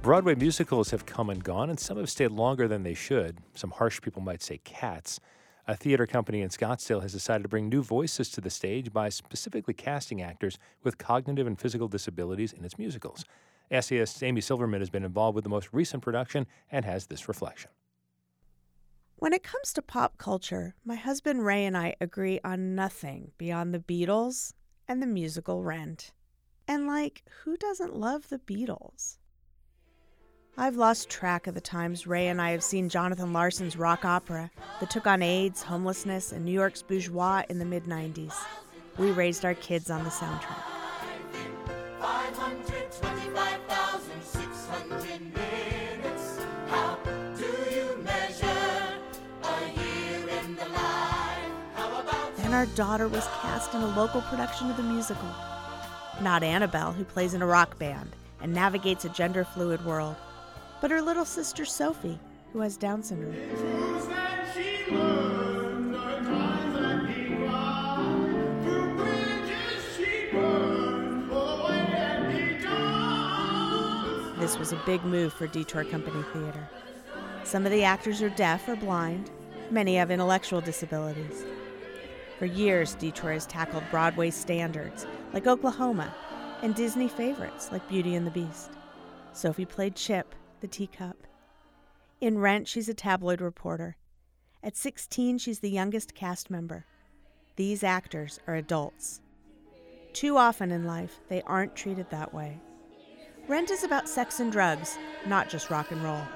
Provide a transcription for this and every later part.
Broadway musicals have come and gone, and some have stayed longer than they should. Some harsh people might say cats. A theater company in Scottsdale has decided to bring new voices to the stage by specifically casting actors with cognitive and physical disabilities in its musicals. SAS Amy Silverman has been involved with the most recent production and has this reflection. When it comes to pop culture, my husband Ray and I agree on nothing beyond the Beatles and the musical Rent. And who doesn't love the Beatles? I've lost track of the times Ray and I have seen Jonathan Larson's rock opera that took on AIDS, homelessness, and New York's bourgeois in the mid-90s. We raised our kids on the soundtrack. 525,600 minutes. How do you measure a year in the life? How about Then our daughter was cast in a local production of the musical. Not Annabelle, who plays in a rock band and navigates a gender-fluid world, but her little sister Sophie, who has Down syndrome. This was a big move for Detour Company Theater. Some of the actors are deaf or blind. Many have intellectual disabilities. For years, Detour has tackled Broadway standards like Oklahoma and Disney favorites like Beauty and the Beast. Sophie played Chip, the teacup. In Rent, she's a tabloid reporter. At 16, she's the youngest cast member. These actors are adults. Too often in life, they aren't treated that way. Rent is about sex and drugs, not just rock and roll.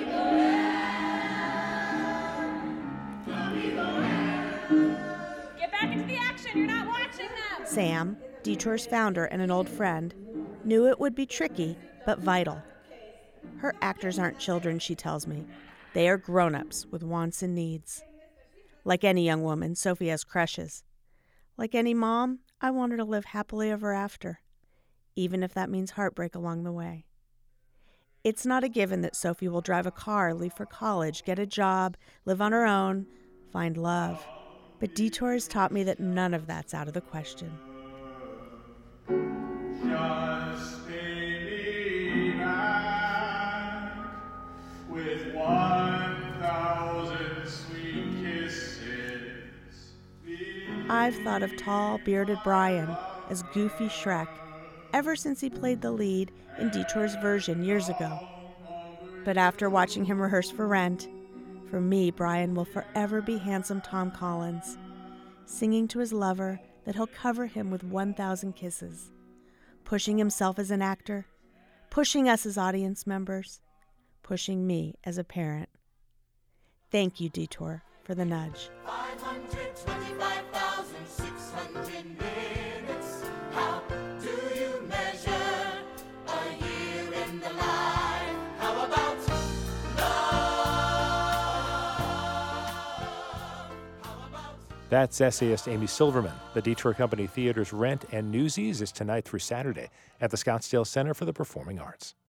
Get back into the action. You're not watching them. Sam, Detour's founder and an old friend, knew it would be tricky, but vital. Her actors aren't children, she tells me. They are grown-ups with wants and needs. Like any young woman, Sophie has crushes. Like any mom, I want her to live happily ever after, even if that means heartbreak along the way. It's not a given that Sophie will drive a car, leave for college, get a job, live on her own, find love. But Detour has taught me that none of that's out of the question. Just stay back with 1,000 sweet kisses. I've thought of tall, bearded Brian as Goofy Shrek ever since he played the lead in Detour's version years ago. But after watching him rehearse for Rent, for me, Brian will forever be handsome Tom Collins, singing to his lover that he'll cover him with 1,000 kisses, pushing himself as an actor, pushing us as audience members, pushing me as a parent. Thank you, Detour, for the nudge. 525,600 minutes? How do you measure a year in the life? How about love? That's essayist Amy Silverman. The Detour Company Theater's Rent and Newsies is tonight through Saturday at the Scottsdale Center for the Performing Arts.